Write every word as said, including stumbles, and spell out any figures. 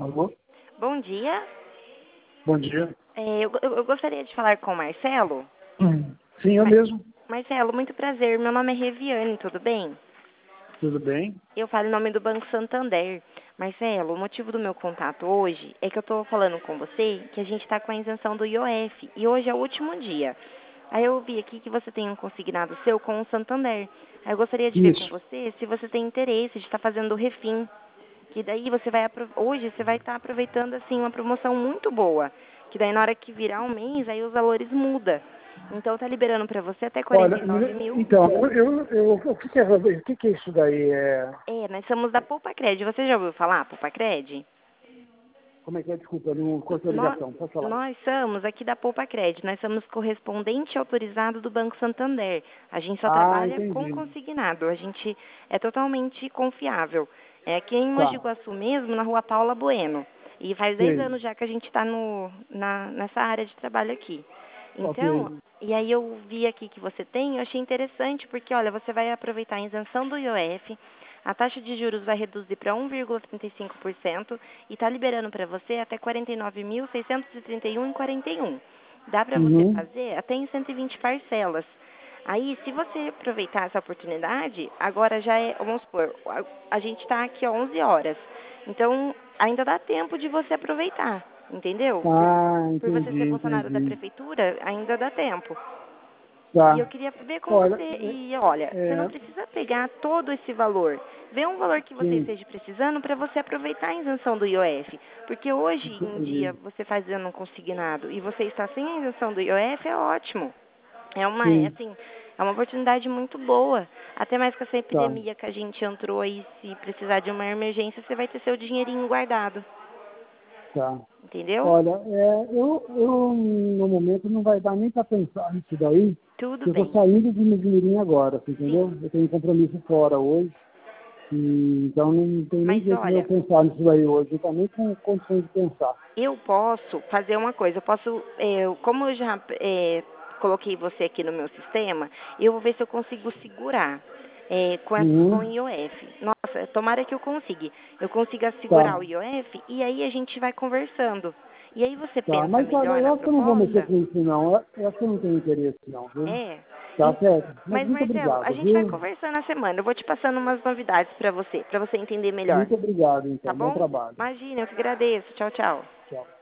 Alô? Bom dia. Bom dia. É, eu, eu- eu gostaria de falar com o Marcelo. Hum, Sim, eu Ma- mesmo. Marcelo, muito prazer. Meu nome é Reviane, tudo bem? Tudo bem? Eu falo em nome do Banco Santander. Marcelo, o motivo do meu contato hoje é que eu estou falando com você que a gente está com a isenção do I O F e hoje é o último dia. Aí eu vi aqui que você tem um consignado seu com o Santander. Aí eu gostaria de ver com Isso. você se você tem interesse de estar fazendo o refim. Que daí você vai apro- hoje você vai estar aproveitando assim uma promoção muito boa, que daí na hora que virar um mês aí os valores mudam. Então tá liberando para você até quarenta Olha, e nove mil. então, eu, eu, o, que que é, o que que é isso daí? É, É, nós somos da Poupa Cred. Você já ouviu falar Poupa Cred? como é que é? Desculpa, não cortou a Nós, ligação. Pode falar. nós somos aqui da Poupa Cred. Nós somos correspondente autorizado do Banco Santander. A gente só Ah, trabalha com entendi. consignado. A gente é totalmente confiável. É aqui em Mogi Tá. Guaçu mesmo, na rua Paula Bueno. E faz dez Sei. anos já que a gente está na, nessa área de trabalho aqui. Ok. Então, e aí eu vi aqui que você tem, eu achei interessante, porque olha, você vai aproveitar a isenção do I O F, a taxa de juros vai reduzir para um vírgula trinta e cinco por cento e está liberando para você até quarenta e nove mil seiscentos e trinta e um vírgula quarenta e um. Dá para você Uhum. fazer até em cento e vinte parcelas. Aí, se você aproveitar essa oportunidade, agora já é, vamos supor, a, a gente está aqui às onze horas. Então, ainda dá tempo de você aproveitar, entendeu? Por, Ah, por você ser entendi, funcionário da entendi. prefeitura, ainda dá tempo. E eu Tá. queria ver com Olha, você. E olha, é, você não é, precisa pegar todo esse valor. Vê um valor que você sim, esteja precisando para você aproveitar a isenção do I O F. Porque hoje em dia, entendi. você fazendo um consignado e você está sem a isenção do I O F, é ótimo. É uma, é Sim, assim, é uma oportunidade muito boa. Até mais com essa tá, epidemia que a gente entrou aí, se precisar de uma emergência, você vai ter seu dinheirinho guardado. tá. Entendeu? Olha, é, eu, eu no momento não vai dar nem para pensar nisso daí, Tudo porque eu estou bem. saindo de Miguimirim agora, você entendeu? Sim. Eu tenho um compromisso fora hoje, e, então não tem nem Mas jeito de eu olha, pensar nisso daí hoje, eu estou nem com condições de pensar. eu posso fazer uma coisa, eu posso, é, como eu já é, coloquei você aqui no meu sistema, eu vou ver se eu consigo segurar é, com, essa, com o Uhum, I O F. Nossa, tomara que eu consiga. Eu consiga segurar tá, o I O F e aí a gente vai conversando. E aí você tá. pensa Mas olha, melhor eu na acho que eu não vou mexer proposta? com isso não, eu, eu acho que eu não tenho interesse não, viu? É. Tá Em- certo? Mas Mas muito Marcelo, a obrigado, gente vai viu? conversando na semana. Eu vou te passando umas novidades para você, para você entender melhor. Muito obrigado, Tá então. Bom bom? trabalho. Imagina, eu que agradeço. Tchau, tchau. Tchau.